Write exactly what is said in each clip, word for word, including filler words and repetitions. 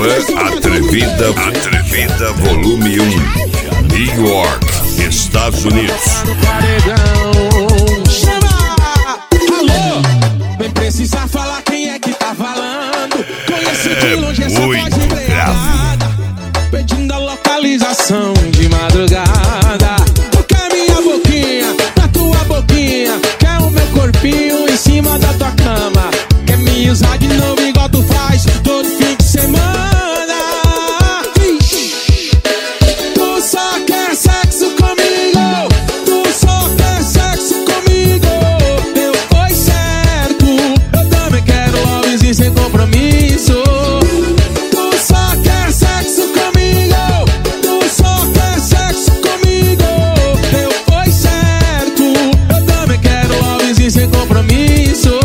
Silva, Atrevida, Atrevida Volume um, New York, Estados Unidos. Chama! Alô! Nem precisa falar quem é que tá falando. Conheço de longe essa voz embriagada, pedindo a localização de madrugada. Toca minha boquinha na tua boquinha, quer o meu corpinho em cima da tua cama, quer me usar de novo igual tu faz todo fim de semana. Tu só quer sexo comigo, tu só quer sexo comigo. Eu foi certo, eu também quero algo sem compromisso. Tu só quer sexo comigo, tu só quer sexo comigo. Eu foi certo, eu também quero algo sem compromisso.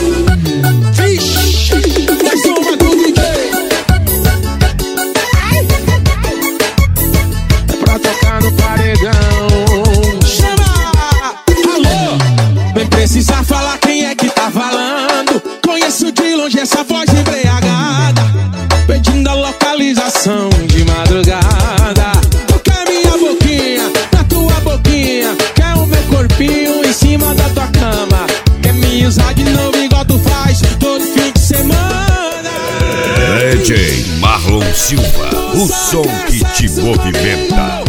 Precisa falar quem é que tá falando. Conheço de longe essa voz embriagada, pedindo a localização de madrugada. Toca minha boquinha na tua boquinha, quer o meu corpinho em cima da tua cama, quer me usar de novo igual tu faz todo fim de semana. D J Marlon Silva, o som que te movimenta.